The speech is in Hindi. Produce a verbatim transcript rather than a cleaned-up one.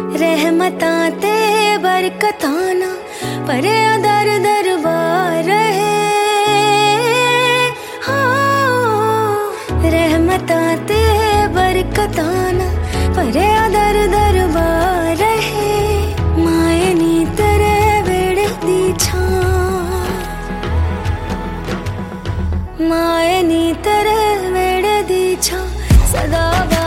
रहमतां ते बरकतां ना परे दर दरबार रहे। रहमतां ते बरकतां ना परे दर दरबार रहे। माए नी तेरे वेड़े दी छां, माए नी तेरे वेड़े दी छां सदा